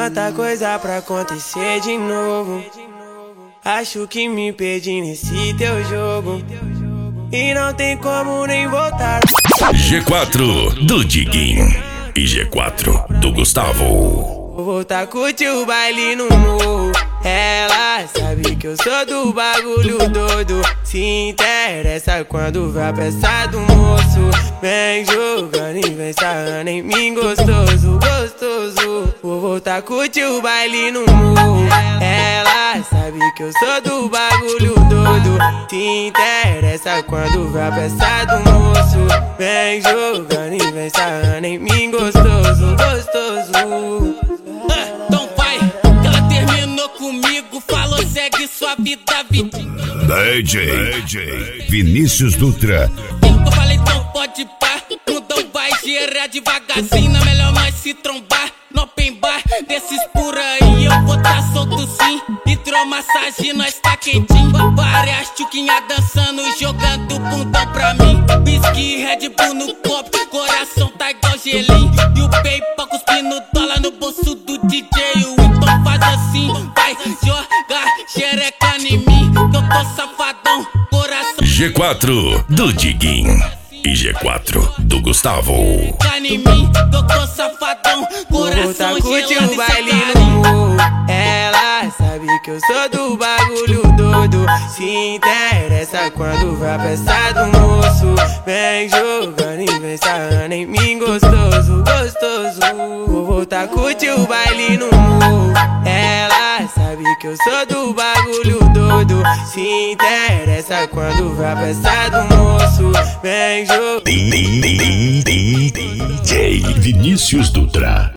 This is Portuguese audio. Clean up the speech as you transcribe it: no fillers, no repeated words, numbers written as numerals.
Tanta coisa pra acontecer de novo. Acho que me perdi nesse teu jogo e não tem como nem voltar. G4 do Diguinho e G4 do Gustavo. Vou voltar a curtir o baile no morro. Ela sabe que eu sou do bagulho doido. Se interessa quando vai a peça do moço. Vem jogando e vem sarrando em mim gostoso, gostoso. Vou voltar a curtir o baile no morro. Ela sabe que eu sou do bagulho doido. Se interessa quando vai a peça do moço. Vem jogando e vem sarrando em mim gostoso, gostoso. Então vai, que ela terminou comigo, falou segue sua vida, vidinho. DJ Vinícius Dutra. Eu falei então pode pá, mundão vai gerar devagarzinho. Na melhor nós se trombar, no open bar, desses por aí eu vou tá solto sim. Hidromassagem nós tá quentinho. Várias tchuquinhas dançando e jogando bundão pra mim. Whisky, Red Bull no copo, coração tá igual gelinho. E o PayPal cuspindo dólar no bolso do DJ. Então faz assim, vai jogar xereca em mim, que eu tô safadão, coração G4 do Diguinho e G4 do Gustavo. em mim, que eu tô safadão, Vou voltar coração a curtir gelado o e baile seu no carinho. morro. Ela sabe que eu sou do bagulho doido. Se interessa quando vai a peça do moço. Vem jogando e vem sarrando em mim gostoso, gostoso. Vou voltar a curtir o baile no morro. Ela sabe que eu sou do bagulho doido. Se interessa quando vai a peça do moço. Vem jogando. DJ Vinícius Dutra.